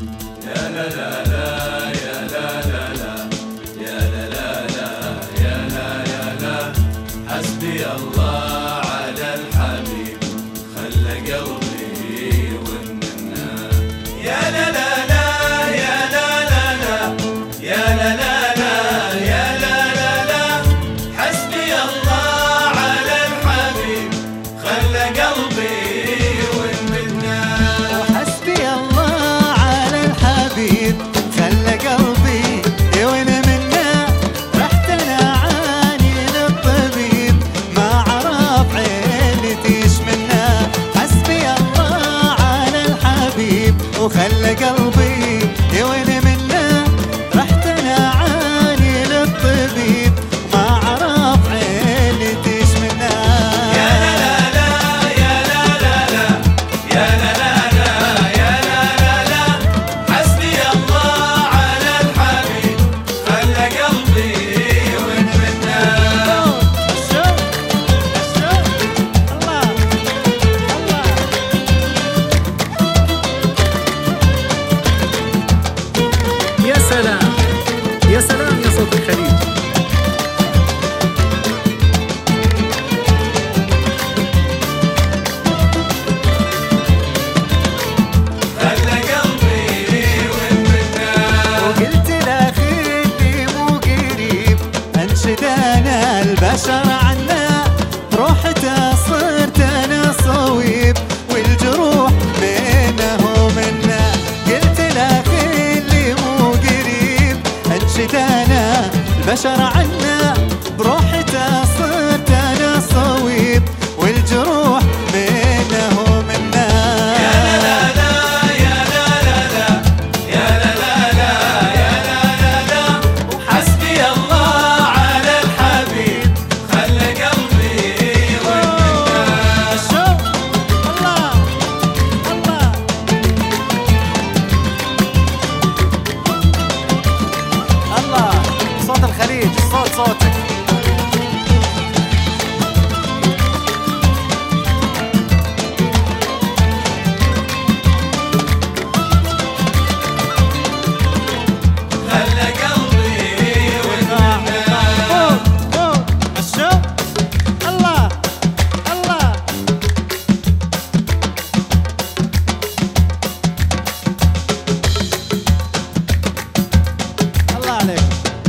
يا لا لا لا يا لا لا لا يا لا لا لا يا لا يا لا حسبي الله على الحبيب خلى قلبي وننا يا لا لا لا يا لا لا لا يا لا لا لا يا لا لا لا حسبي الله على الحبيب خلى قلبي خلى قلبي يون منا رحتنا عاني للطبيب ما عرف عيلتيش منا حسبي الله على الحبيب وخلى قلبي يون منا رحتنا عاني للطبيب ما عرف عيلتيش منا يا لا لا لا يا لا لا لا يا لا لا يا سلام يا سلام يا صوت الخليج. خلى قلبي ومنا وقلت لاخي اللي مو قريب انشد انا البشر عنا روحته صرت انا صويب والجروح بينه ومنا قلت لاخي اللي مو قريب انشد انا البشر عنا بروحته صرت انا صويب والجروح بينه ومنا يا لا لا لا يا لا لا لا يا لا لا لا يا لا لا لا حسبي الله على الحبيب خلى قلبي ومنا شوف الله الله الله صوت الخليج صوتك خلى قلبي ومنا شوف الله الله الله عليك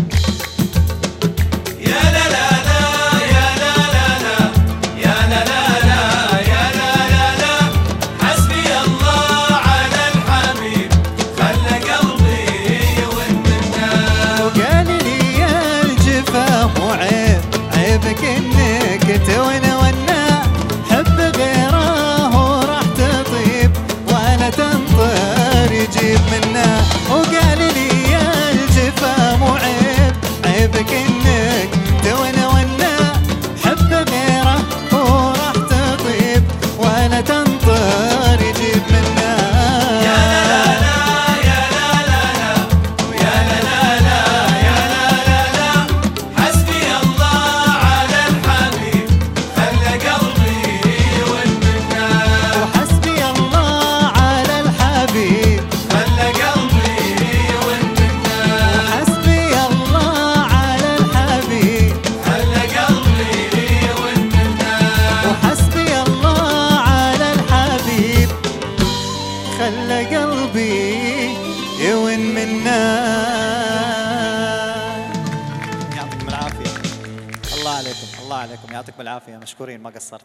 يا لا لا لا يا لا لا لا يا لا لا لا يا لا لا لا حسبي الله على الحبيب خلى قلبي ومنا وقال لي يا الجفا مو عيبك انك تونا ونا حب غيره وراح تطيب وانا تنطر يجيب منا وقال لي يا الجفا مو عيبك انك تونا ونا حب غيره وراح تطيب وانا تنطر يجيب منا يا لا لا لا يا لا لا لا يا لا لا لا يا لا لا لا حسبي الله على الحبيب خلى قلبي ومنا وحسبي الله على الحبيب خلى قلبي ومنا حسبي الله على الحبيب خلى قلبي ومنا وحسبي الله على الحبيب خلى قلبي يون منا. يعطيكم العافية الله عليكم الله عليكم يعطيكم العافية مشكورين ما قصرت.